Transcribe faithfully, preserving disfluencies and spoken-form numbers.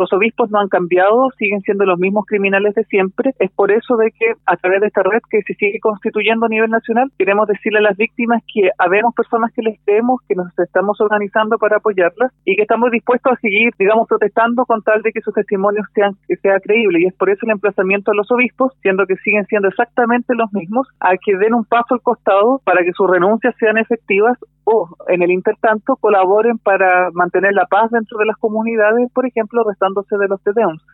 los obispos no han cambiado, siguen siendo los mismos criminales de siempre. Es por eso de que a través de esta red que se sigue constituyendo a nivel nacional, queremos decirle a las víctimas que habemos personas que les creemos, que nos estamos organizando para apoyarlas y que estamos dispuestos a seguir, digamos, protestando con tal de que sus testimonios sean que sea creíble. Y es por eso el emplazamiento a los obispos, siendo que siguen siendo exactamente los mismos, a que den un paso al costado para que sus renuncias sean efectivas o, en el intertanto, colaboren para mantener la paz dentro de las comunidades, por ejemplo, restándose de los tedeums.